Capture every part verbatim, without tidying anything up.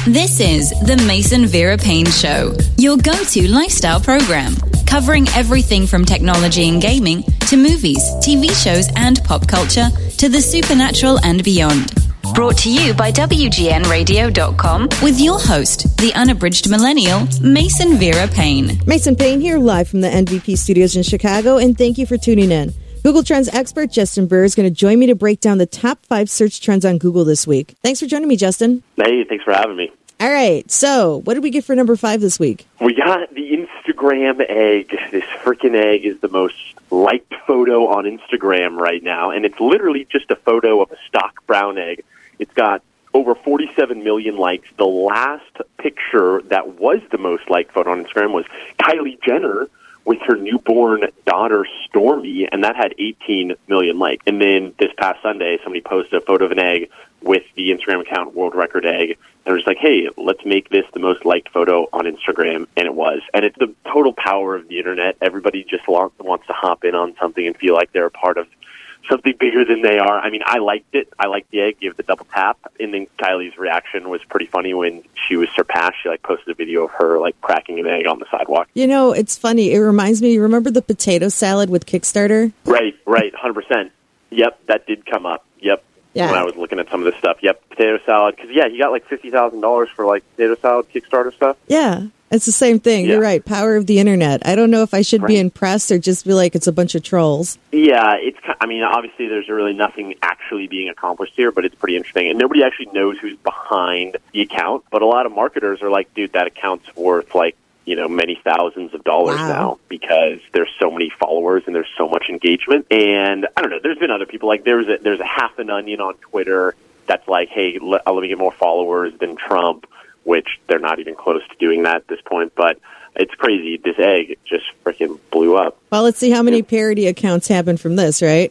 This is the Mason Vera Payne Show, your go-to lifestyle program, covering everything from technology and gaming to movies, T V shows, and pop culture to the supernatural and beyond. Brought to you by W G N radio dot com with your host, the unabridged millennial, Mason Vera Payne. Mason Payne here, live from the N V P studios in Chicago, and thank you for tuning in. Google Trends expert Justin Burr is going to join me to break down the top five search trends on Google this week. Thanks for joining me, Justin. Hey, thanks for having me. All right, so what did we get for number five this week? We got the Instagram egg. This freaking egg is the most liked photo on Instagram right now, and it's literally just a photo of a stock brown egg. It's got over forty-seven million likes. The last picture that was the most liked photo on Instagram was Kylie Jenner with her newborn daughter, Stormy, and that had eighteen million likes. And then this past Sunday, somebody posted a photo of an egg with the Instagram account World Record Egg. And was like, hey, let's make this the most liked photo on Instagram. And it was. And it's the total power of the internet. Everybody just wants to hop in on something and feel like they're a part of something bigger than they are. I mean, I liked it. I liked the egg, gave the double tap. And then Kylie's reaction was pretty funny when she was surpassed. She like posted a video of her like cracking an egg on the sidewalk. You know, it's funny. It reminds me, you remember the potato salad with Kickstarter? Right, right, one hundred percent. Yep, that did come up. Yep. Yeah. When I was looking at some of this stuff. Yep, potato salad. Because, yeah, you got like fifty thousand dollars for like potato salad Kickstarter stuff. Yeah. It's the same thing. Yeah. You're right. Power of the internet. I don't know if I should right. be impressed or just be like it's a bunch of trolls. Yeah, it's. I mean, obviously there's really nothing actually being accomplished here, but it's pretty interesting. And nobody actually knows who's behind the account. But a lot of marketers are like, dude, that account's worth like, you know, many thousands of dollars wow. now because there's so many followers and there's so much engagement. And I don't know, there's been other people. Like there's a, there's a half an onion on Twitter that's like, hey, let, let me get more followers than Trump, which they're not even close to doing that at this point. But it's crazy. This egg just freaking blew up. Well, let's see how many parody accounts happen from this, right?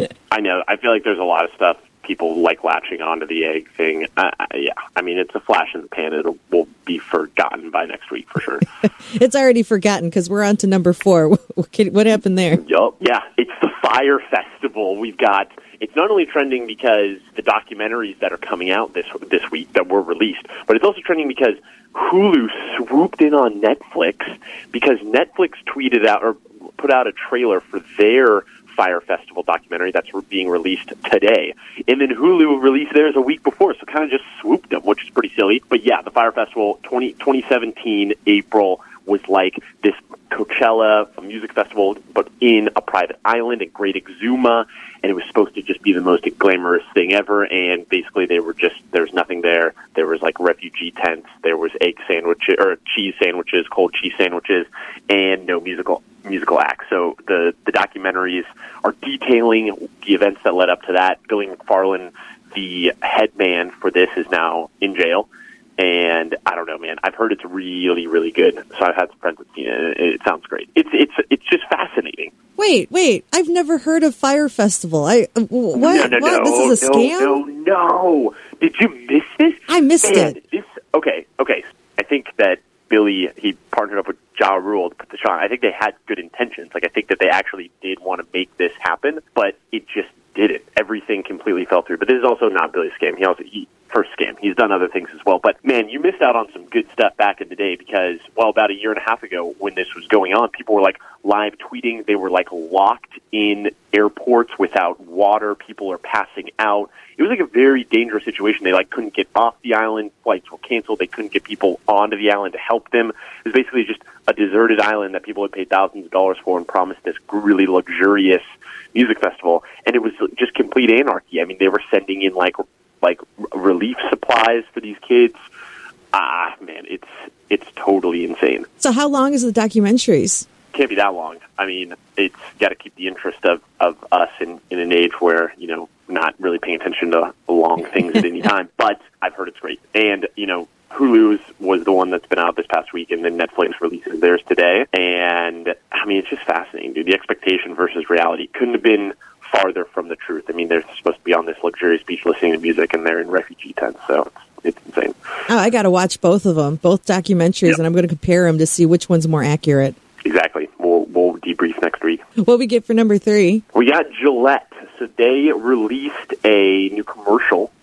I know. I feel like there's a lot of stuff people like latching onto the egg thing. Uh, yeah, I mean, it's a flash in the pan. It will be forgotten by next week for sure. It's already forgotten because we're on to number four. What happened there? Yup. Yeah, it's the Fyre Festival. We've got. It's not only trending because the documentaries that are coming out this this week that were released, but it's also trending because Hulu swooped in on Netflix because Netflix tweeted out or put out a trailer for their Fyre Festival documentary that's being released today. And then Hulu released theirs a week before, so kind of just swooped them, which is pretty silly. But yeah, the Fyre Festival twenty, twenty seventeen, April, was like this Coachella, a music festival, but in a private island in Great Exuma, and it was supposed to just be the most glamorous thing ever, and basically they were just, there was nothing there. There was like refugee tents, there was egg sandwiches, or cheese sandwiches, cold cheese sandwiches, and no musical musical acts. So the, the documentaries are detailing the events that led up to that. Billy McFarland, the head man for this, is now in jail. And I don't know, man. I've heard it's really, really good. So I've had some friends that seen it. It sounds great. It's it's it's just fascinating. Wait, wait. I've never heard of Fyre Festival. I what? No, no, what? no. This is a no, scam? No, no. Did you miss this? I missed man, it. This okay, okay. I think that Billy, he partnered up with Ja Rule to put this on. I think they had good intentions. Like I think that they actually did want to make this happen, but it just didn't. Everything completely fell through. But this is also not Billy's scam. He also he first scam. He's done other things as well. But, man, you missed out on some good stuff back in the day because, well, about a year and a half ago when this was going on, people were, like, live tweeting. They were, like, locked in airports without water. People are passing out. It was, like, a very dangerous situation. They, like, couldn't get off the island. Flights were canceled. They couldn't get people onto the island to help them. It was basically just a deserted island that people had paid thousands of dollars for and promised this really luxurious music festival. And it was just complete anarchy. I mean, they were sending in, like, like relief supplies for these kids. Ah, man, it's it's totally insane. So how long is the documentaries? Can't be that long. I mean, it's got to keep the interest of, of us in, in an age where, you know, not really paying attention to long things at any time. But I've heard it's great. And, you know, Hulu's was the one that's been out this past week, and then Netflix releases theirs today. And, I mean, it's just fascinating, dude. The expectation versus reality couldn't have been farther from the truth. I mean, they're supposed to be on this luxurious beach listening to music, and they're in refugee tents, so it's, it's insane. Oh, I got to watch both of them, both documentaries, yep. And I'm going to compare them to see which one's more accurate. Exactly. We'll, we'll debrief next week. What we get for number three? We got Gillette. So they released a new commercial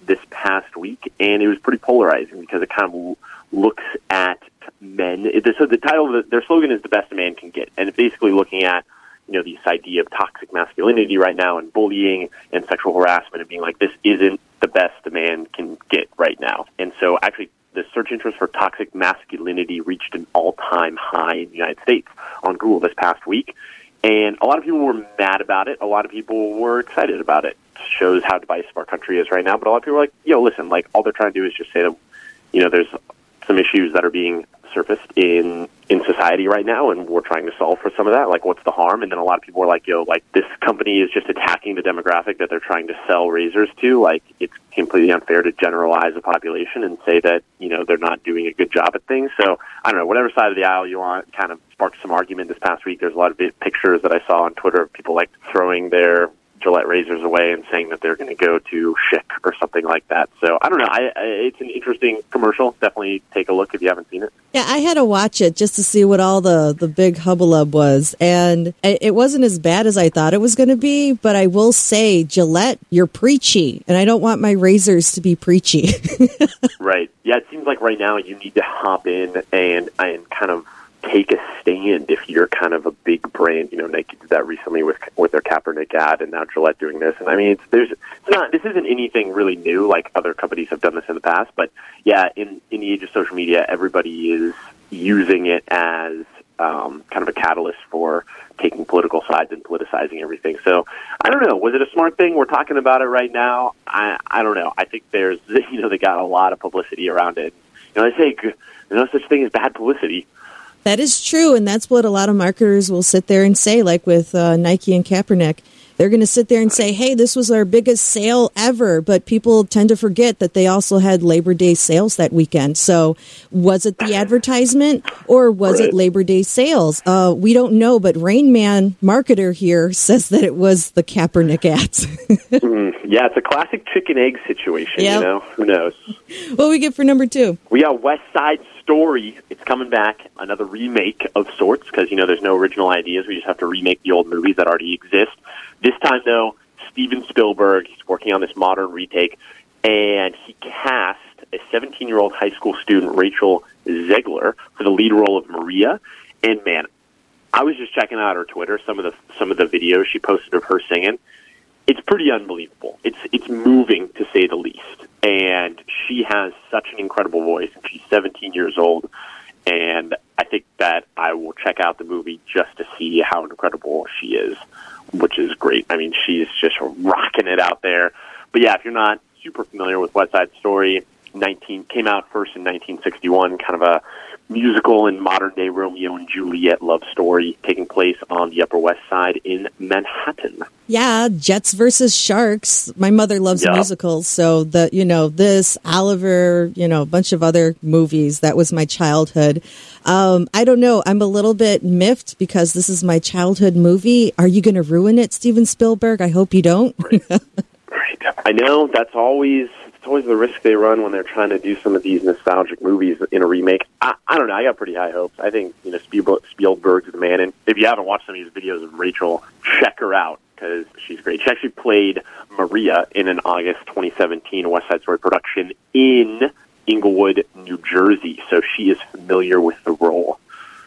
this past week, and it was pretty polarizing because it kind of looks at men. So the title, of the, their slogan is "The Best a Man Can Get," and it's basically looking at, you know, this idea of toxic masculinity right now and bullying and sexual harassment and being like, this isn't the best a man can get right now. And so actually the search interest for toxic masculinity reached an all-time high in the United States on Google this past week. And a lot of people were mad about it. A lot of people were excited about it. It shows how divisive our country is right now. But a lot of people are like, yo, listen, like all they're trying to do is just say that, you know, there's some issues that are being surfaced in in society right now, and we're trying to solve for some of that. Like, what's the harm? And then a lot of people are like, yo, like, this company is just attacking the demographic that they're trying to sell razors to. Like, it's completely unfair to generalize a population and say that, you know, they're not doing a good job at things. So, I don't know, whatever side of the aisle you want, kind of sparked some argument this past week. There's a lot of pictures that I saw on Twitter of people, like, throwing their Gillette razors away and saying that they're going to go to Schick or something like that. So I don't know. I, I, it's an interesting commercial. Definitely take a look if you haven't seen it. Yeah, I had to watch it just to see what all the, the big hubbub was. And it wasn't as bad as I thought it was going to be. But I will say, Gillette, you're preachy. And I don't want my razors to be preachy. Right. Yeah, it seems like right now you need to hop in and, and kind of take a stand if you're kind of a big brand. You know, Nike did that recently with with their Kaepernick ad, and now Gillette doing this. And I mean, it's, there's it's not this isn't anything really new. Like other companies have done this in the past, but yeah, in in the age of social media, everybody is using it as um, kind of a catalyst for taking political sides and politicizing everything. So I don't know. Was it a smart thing? We're talking about it right now. I I don't know. I think there's you know they got a lot of publicity around it. You know, they say there's no such thing as bad publicity. That is true, and that's what a lot of marketers will sit there and say, like with uh, Nike and Kaepernick. They're going to sit there and say, hey, this was our biggest sale ever, but people tend to forget that they also had Labor Day sales that weekend. So was it the advertisement or was right. it Labor Day sales? Uh, we don't know, but Rain Man marketer here says that it was the Kaepernick ads. mm, yeah, it's a classic chicken egg situation, yep. You know? Who knows? What do we get for number two? We got West Side Story. It's coming back, another remake of sorts, because, you know, there's no original ideas. We just have to remake the old movies that already exist. This time, though, Steven Spielberg, he's working on this modern retake, and he cast a seventeen-year-old high school student, Rachel Zegler, for the lead role of Maria. And, man, I was just checking out her Twitter, some of the some of the videos she posted of her singing. It's pretty unbelievable. It's it's moving, to say the least. And she has such an incredible voice, and she's seventeen years old. And I think that I will check out the movie just to see how incredible she is, which is great. I mean, she's just rocking it out there. But yeah, if you're not super familiar with West Side Story, nineteen came out first in nineteen sixty-one, kind of a musical and modern-day Romeo and Juliet love story taking place on the Upper West Side in Manhattan. Yeah, Jets versus Sharks. My mother loves yep. musicals, so the you know this Oliver, you know, a bunch of other movies. That was my childhood. Um, I don't know. I'm a little bit miffed because this is my childhood movie. Are you going to ruin it, Steven Spielberg? I hope you don't. Right. Right. I know that's always. It's always the risk they run when they're trying to do some of these nostalgic movies in a remake. I, I don't know. I got pretty high hopes. I think, you know, Spielberg, Spielberg's the man. And if you haven't watched some of these videos of Rachel, check her out because she's great. She actually played Maria in an August twenty seventeen West Side Story production in Inglewood, New Jersey. So she is familiar with the role.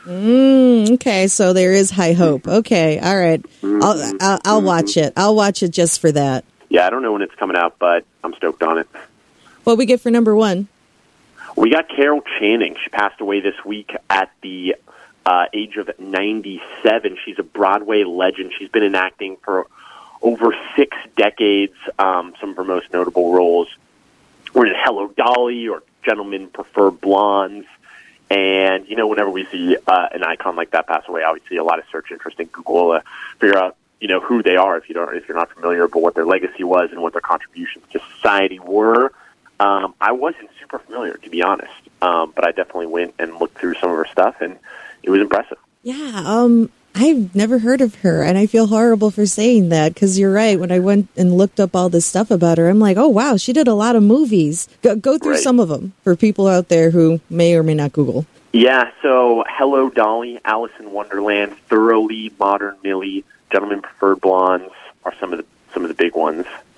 Mm, okay, so there is high hope. Okay, all right. Mm-hmm. I'll, I'll, I'll watch it. I'll watch it just for that. Yeah, I don't know when it's coming out, but I'm stoked on it. What we get for number one? We got Carol Channing. She passed away this week at the uh, age of ninety-seven. She's a Broadway legend. She's been in acting for over six decades. Um, some of her most notable roles were in Hello, Dolly or Gentlemen Prefer Blondes. And, you know, whenever we see uh, an icon like that pass away, I always see a lot of search interest in Google to figure out, you know, who they are if you don't, if you're not familiar, but what their legacy was and what their contributions to society were. Um, I wasn't super familiar, to be honest, um, but I definitely went and looked through some of her stuff, and it was impressive. Yeah, um, I've never heard of her, and I feel horrible for saying that because you're right. When I went and looked up all this stuff about her, I'm like, oh wow, she did a lot of movies. Go, go through right. some of them for people out there who may or may not Google. Yeah, so Hello, Dolly, Alice in Wonderland, Thoroughly, Modern Millie, Gentlemen Preferred Blondes are some of the some of the big ones.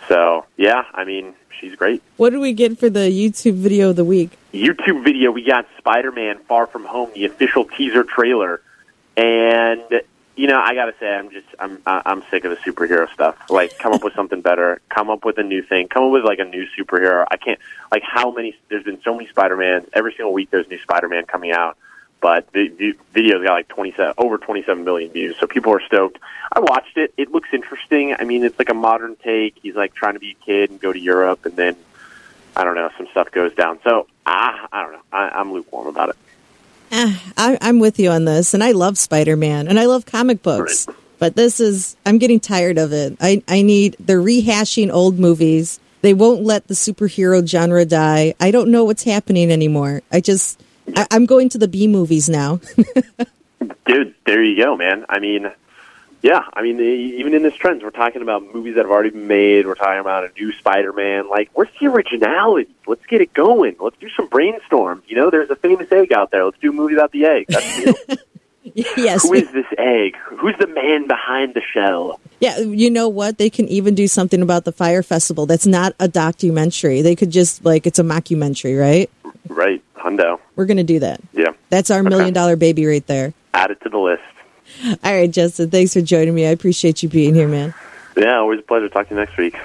So, yeah, I mean, she's great. What do we get for the YouTube video of the week? YouTube video, we got Spider-Man Far From Home, the official teaser trailer. And, you know, I got to say, I'm just, I'm I'm sick of the superhero stuff. Like, come up with something better. Come up with a new thing. Come up with, like, a new superhero. I can't, like, how many, there's been so many Spider-Mans. Every single week there's new Spider-Man coming out. But the, the video's got, like, twenty-seven, over twenty-seven million views. So people are stoked. I watched it. It looks interesting. I mean, it's like a modern take. He's, like, trying to be a kid and go to Europe. And then, I don't know, some stuff goes down. So, ah, I don't know. I, I'm lukewarm about it. Uh, I, I'm with you on this, and I love Spider-Man, and I love comic books, right. But this is, I'm getting tired of it. I, I need, they're rehashing old movies. They won't let the superhero genre die. I don't know what's happening anymore. I just, I, I'm going to the B movies now. Dude, there you go, man. I mean, yeah, I mean, even in this trend, we're talking about movies that have already been made. We're talking about a new Spider-Man. Like, where's the originality? Let's get it going. Let's do some brainstorms. You know, there's a famous egg out there. Let's do a movie about the egg. That's you. Yes. Who is this egg? Who's the man behind the shell? Yeah, you know what? They can even do something about the Fire Festival. That's not a documentary. They could just, like, it's a mockumentary, right? Right. Hundo. We're going to do that. Yeah. That's our million dollar baby right there. Add it to the list. All right, Justin, thanks for joining me. I appreciate you being here, man. Yeah, always a pleasure. Talk to you next week.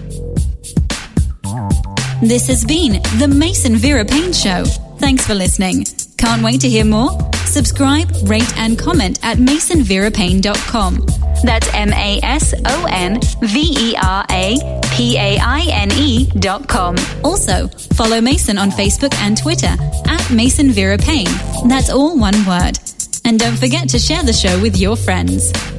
This has been the Mason Vera Payne Show. Thanks for listening. Can't wait to hear more? Subscribe, rate, and comment at mason vera payne dot com. That's M A S O N V E R A P A I N E dot com. Also, follow Mason on Facebook and Twitter at Mason Vera Payne. That's all one word. And don't forget to share the show with your friends.